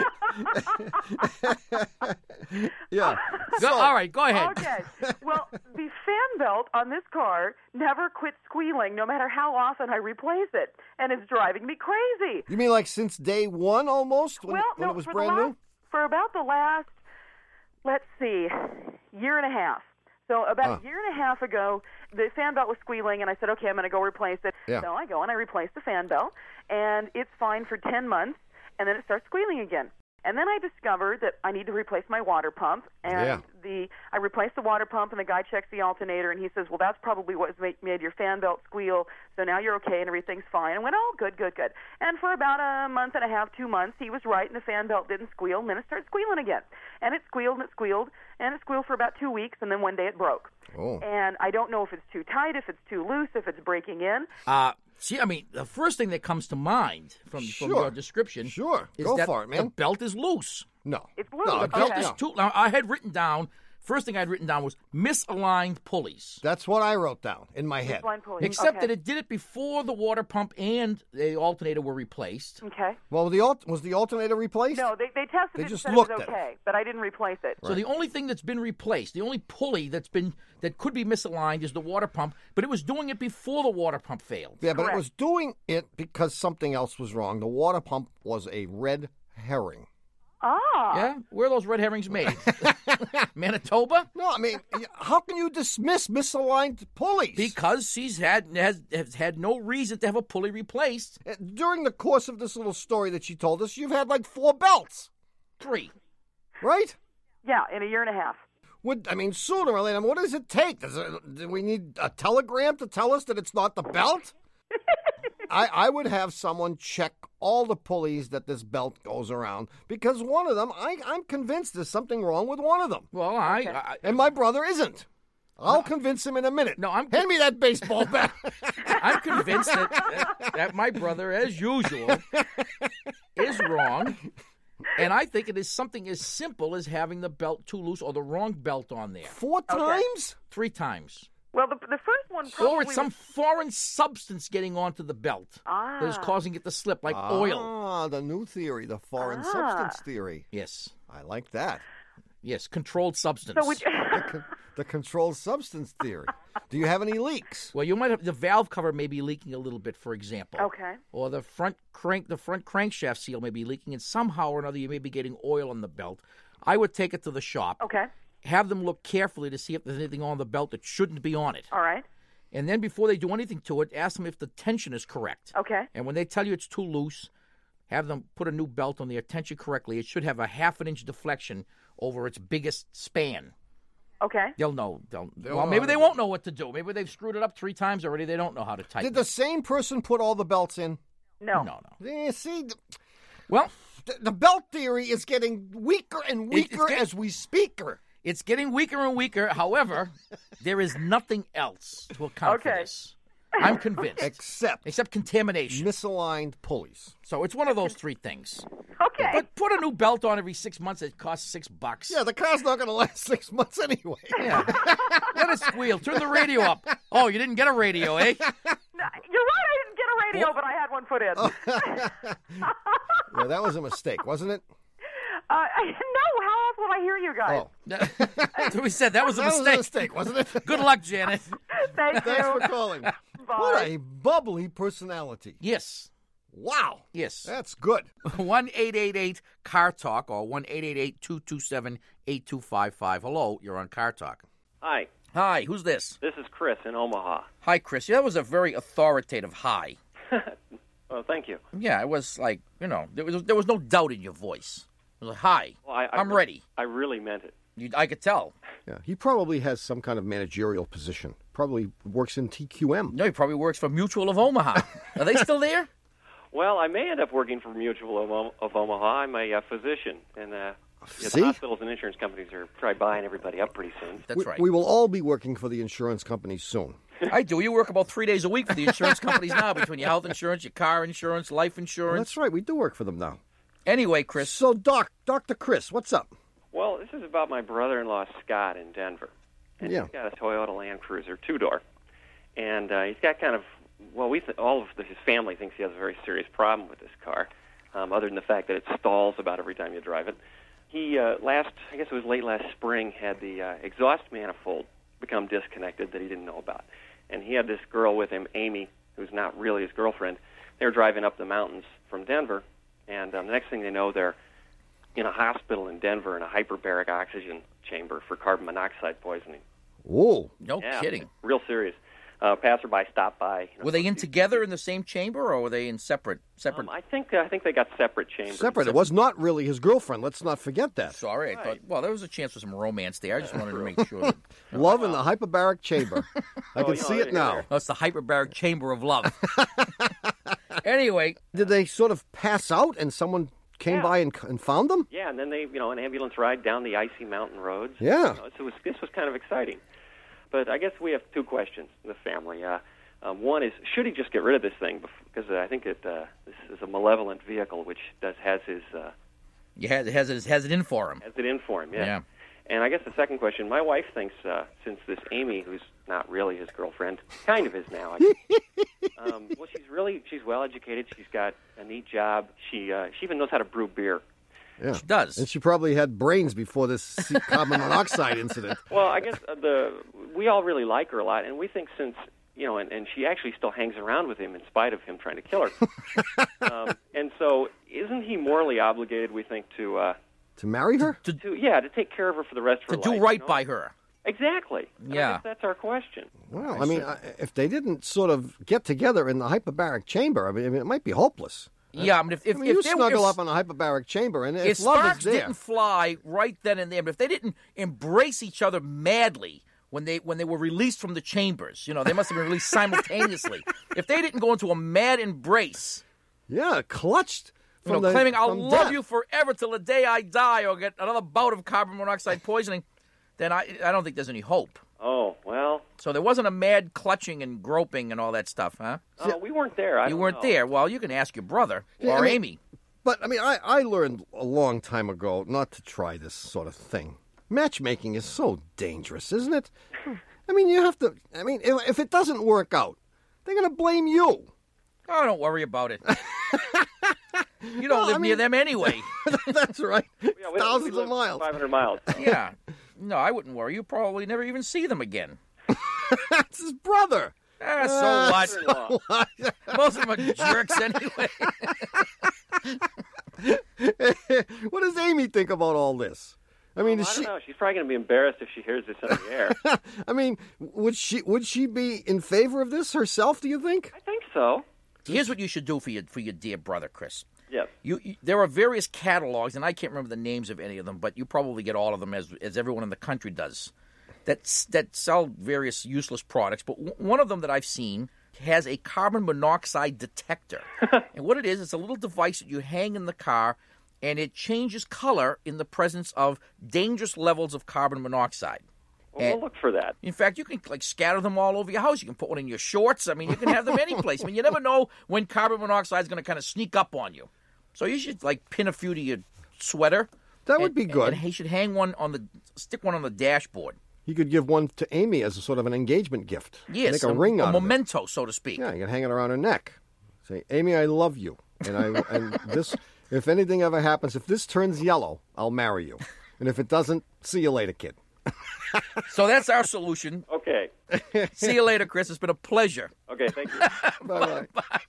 Yeah. Go, all right, go ahead. Okay. Well, the fan belt on this car never quits squealing no matter how often I replace it, and it's driving me crazy. You mean like since day one almost? When it was for brand new? For about the last, let's see, year and a half. So about a year and a half ago, the fan belt was squealing, and I said, okay, I'm going to go replace it. Yeah. So I go and I replace the fan belt, and it's fine for 10 months, and then it starts squealing again. And then I discovered that I need to replace my water pump, and I replaced the water pump, and the guy checks the alternator, and he says, well, that's probably what made your fan belt squeal, so now you're okay, and everything's fine. And I went, oh, good. And for about a month and a half, 2 months, he was right, and the fan belt didn't squeal, and then it started squealing again. And it squealed, and it squealed, and it squealed for about 2 weeks, and then one day it broke. Oh. And I don't know if it's too tight, if it's too loose, if it's breaking in. See, I mean, the first thing that comes to mind from your description is Go that for it, man. the belt is loose. No. It's loose. No, The belt Okay. is too. Now, I had written down. First thing I'd written down was misaligned pulleys. That's what I wrote down in my head. Blind pulley. Except Okay. that it did it before the water pump and the alternator were replaced. Okay. Well, was the alternator replaced? No, they tested They it just and said looked it was at it. okay, but I didn't replace it. So the only thing that's been replaced, the only pulley that could be misaligned is the water pump, but it was doing it before the water pump failed. Yeah, but Correct. it was doing it because something else was wrong. The water pump was a red herring. Ah. Yeah? Where are those red herrings made? Manitoba? No, I mean, how can you dismiss misaligned pulleys? Because she's has had no reason to have a pulley replaced. During the course of this little story that she told us, you've had like 4 belts, 3. right? Yeah, in a year and a half. Sooner or later, what does it take? Do we need a telegram to tell us that it's not the belt? I would have someone check all the pulleys that this belt goes around, because one of them, I'm convinced there's something wrong with one of them. Well, And my brother isn't. I'll convince him in a minute. No, Hand me that baseball bat. I'm convinced that my brother, as usual, is wrong. And I think it is something as simple as having the belt too loose or the wrong belt on there. 4 times? 3 times. Well, the first one probably Or it's some was- foreign substance getting onto the belt that is causing it to slip, like oil. Ah, the new theory, the foreign substance theory. Yes. I like that. Yes, controlled substance. So the controlled substance theory. Do you have any leaks? Well, you might have the valve cover may be leaking a little bit, for example. Okay. Or the front crankshaft seal may be leaking, and somehow or another you may be getting oil on the belt. I would take it to the shop. Okay. Have them look carefully to see if there's anything on the belt that shouldn't be on it. All right. And then before they do anything to it, ask them if the tension is correct. Okay. And when they tell you it's too loose, have them put a new belt on their tension correctly. It should have a 1/2 inch deflection over its biggest span. Okay. They'll know. Well, maybe they won't know what to do. Maybe they've screwed it up 3 times already. They don't know how to tighten Did the same person put all the belts in? No. No. Yeah, see, Well, the belt theory is getting weaker and weaker as we speak. It's getting weaker and weaker. However, there is nothing else to account for this. I'm convinced. Except contamination. Misaligned pulleys. So it's one of those 3 things. Okay. But put a new belt on every 6 months. It costs $6. Yeah, the car's not going to last 6 months anyway. Yeah. Let it squeal. Turn the radio up. Oh, you didn't get a radio, eh? You're right. I didn't get a radio, but I had one put in. Yeah, that was a mistake, wasn't it? No. How else would I hear you guys? That's what we said. That was a mistake. That was a mistake, wasn't it? Good luck, Janet. Thanks for calling. Bye. What a bubbly personality. Yes. Wow. Yes. That's good. 1-888-CAR-TALK or 1-888-227-8255. Hello, you're on Car Talk. Hi. Hi, who's this? This is Chris in Omaha. Hi, Chris. That was a very authoritative hi. Well, thank you. Yeah, it was like, there was no doubt in your voice. It was like, hi, Well, I'm ready. I really meant it. I could tell. Yeah, he probably has some kind of managerial position. Probably works in TQM. No, he probably works for Mutual of Omaha. Are they still there? Well, I may end up working for Mutual of Omaha. I'm a physician, and the See? hospitals and insurance companies are probably buying everybody up pretty soon. That's right. We will all be working for the insurance companies soon. I do. You work about 3 days a week for the insurance companies now, between your health insurance, your car insurance, life Well, insurance. that's right. We do work for them now. Anyway, Chris. So, Dr. Chris, what's up? Well, this is about my brother-in-law, Scott, in Denver. And Yeah. he's got a Toyota Land Cruiser 2-door. And he's got kind of, well, all of his family thinks he has a very serious problem with this car, other than the fact that it stalls about every time you drive it. He, I guess it was late last spring, had the exhaust manifold become disconnected that he didn't know about. And he had this girl with him, Amy, who's not really his girlfriend. They were driving up the mountains from Denver, and the next thing they know, they're in a hospital in Denver in a hyperbaric oxygen chamber for carbon monoxide poisoning. Whoa. No kidding. Real serious. Passerby stopped by. Were they in together in the same chamber, or were they in separate? I think they got separate chambers. Separate. It was not really his girlfriend. Let's not forget that. Sorry, I thought. Well, there was a chance for some romance there. I just wanted to make sure. That, Love in the hyperbaric chamber. I can see it now. Oh, it's the hyperbaric chamber of love. Anyway, did they sort of pass out and someone came by and found them? Yeah, and then they, an ambulance ride down the icy mountain roads. Yeah. So this was kind of exciting. But I guess we have 2 questions in the family. One is, should he just get rid of this thing? Because I think that this is a malevolent vehicle which has his... has it in for him. Has it in for him, yeah. Yeah. And I guess the second question, my wife thinks, since this Amy, who's not really his girlfriend, kind of is now, I guess. Well, she's well-educated. She's got a neat job. She even knows how to brew beer. Yeah. She does. And she probably had brains before this carbon monoxide incident. Well, I guess we all really like her a lot, and we think since, and she actually still hangs around with him in spite of him trying to kill her. And so isn't he morally obligated, we think, to marry her? To take care of her for the rest of her life. To do right by her. Exactly. Yeah. I guess that's our question. Well, I mean, if they didn't sort of get together in the hyperbaric chamber, I mean, it might be hopeless. Yeah, I mean, if you snuggle up in a hyperbaric chamber, and if love sparks is there, didn't fly right then and there, but if they didn't embrace each other madly when they were released from the chambers, they must have been released simultaneously. If they didn't go into a mad embrace, clutched, claiming I'll love you forever till the day I die, or get another bout of carbon monoxide poisoning, then I don't think there's any hope. Oh, well. So there wasn't a mad clutching and groping and all that stuff, huh? Oh, we weren't there. You weren't there. Well, you can ask your brother or Amy. But, I mean, I learned a long time ago not to try this sort of thing. Matchmaking is so dangerous, isn't it? I mean, you have to... I mean, if it doesn't work out, they're going to blame you. Oh, don't worry about it. You don't live near them anyway. That's right. Yeah, Thousands of miles. 500 miles. Yeah. No, I wouldn't worry. You probably never even see them again. That's his brother. So what? So what? Most of them are jerks anyway. What does Amy think about all this? I mean, I don't know. She's probably going to be embarrassed if she hears this on the air. I mean, would she be in favor of this herself, do you think? I think so. Here's what you should do for your dear brother, Chris. Yes. There are various catalogs, and I can't remember the names of any of them, but you probably get all of them as everyone in the country does, that sell various useless products. But one of them that I've seen has a carbon monoxide detector. And what it is, it's a little device that you hang in the car, and it changes color in the presence of dangerous levels of carbon monoxide. Well, we'll look for that. In fact, you can scatter them all over your house. You can put one in your shorts. I mean, you can have them any place. I mean, you never know when carbon monoxide is going to kind of sneak up on you. So you should pin a few to your sweater. That would be good. And he should hang one stick one on the dashboard. He could give one to Amy as a sort of an engagement gift. Yes, make a ring out of it. A memento, so to speak. Yeah, you can hang it around her neck. Say, Amy, I love you, and this. If anything ever happens, if this turns yellow, I'll marry you, and if it doesn't, see you later, kid. So that's our solution. Okay. See you later, Chris. It's been a pleasure. Okay, thank you. Bye-bye.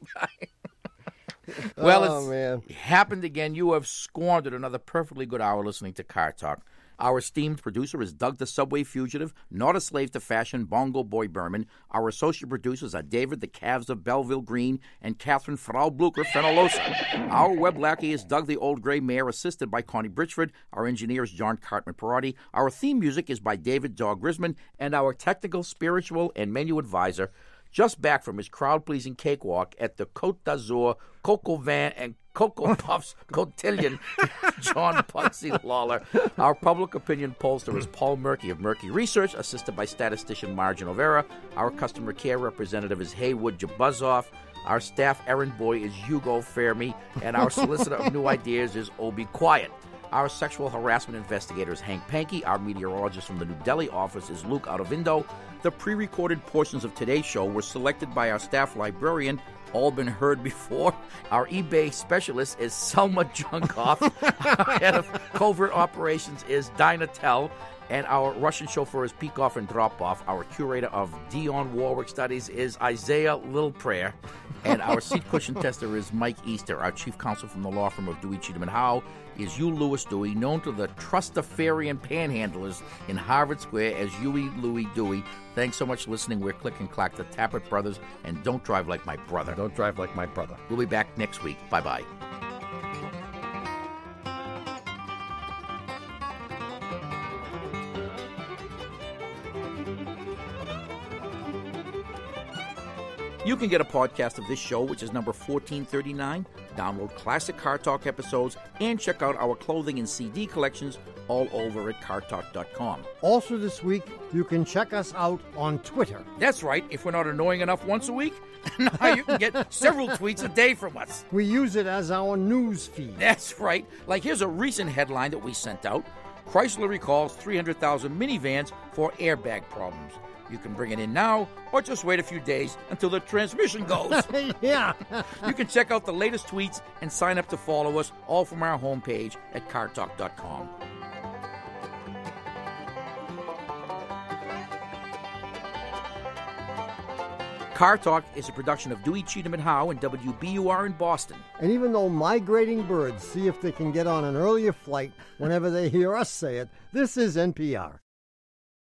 Bye-bye. Well, man. It happened again. You have squandered another perfectly good hour listening to Car Talk. Our esteemed producer is Doug the Subway Fugitive, not a slave to fashion, Bongo Boy Berman. Our associate producers are David the Calves of Belleville Green and Catherine Frau Blucher Fenolosa. Our web lackey is Doug the Old Gray Mare, assisted by Connie Bridgeford. Our engineer is John Cartman Perotti. Our theme music is by David Dog Grisman. And our technical, spiritual, and menu advisor, just back from his crowd-pleasing cakewalk at the Côte d'Azur, Coco Van, and Cocoa Puffs Cotillion, John Pudsey Lawler. Our public opinion pollster is Paul Murky of Murky Research, assisted by statistician Margin O'Vera. Our customer care representative is Haywood Jabuzzoff. Our staff errand boy is Hugo Fermi, and our solicitor of new ideas is Obi Quiet. Our sexual harassment investigator is Hank Pankey. Our meteorologist from the New Delhi office is Luke Otovindo. The pre-recorded portions of today's show were selected by our staff librarian, all been heard before. Our eBay specialist is Selma Junkoff. Our head of covert operations is Dinah Tell. And our Russian chauffeur is Peek-Off and Drop-Off. Our curator of Dionne Warwick studies is Isaiah Little Prayer. And our seat cushion tester is Mike Easter. Our chief counsel from the law firm of Dewey, Cheatham & Howe is Hugh Lewis Dewey, known to the Trustafarian panhandlers in Harvard Square as Huey Louie Dewey. Thanks so much for listening. We're Click and Clack, the Tappert Brothers, and Don't Drive Like My Brother. Don't drive like my brother. We'll be back next week. Bye-bye. You can get a podcast of this show, which is number 1439, download classic Car Talk episodes, and check out our clothing and CD collections all over at cartalk.com. Also this week, you can check us out on Twitter. That's right. If we're not annoying enough once a week, now you can get several tweets a day from us. We use it as our news feed. That's right. Like here's a recent headline that we sent out. Chrysler recalls 300,000 minivans for airbag problems. You can bring it in now or just wait a few days until the transmission goes. Yeah. You can check out the latest tweets and sign up to follow us, all from our homepage at cartalk.com. Car Talk is a production of Dewey, Cheatham & Howe and WBUR in Boston. And even though migrating birds see if they can get on an earlier flight whenever they hear us say it, this is NPR.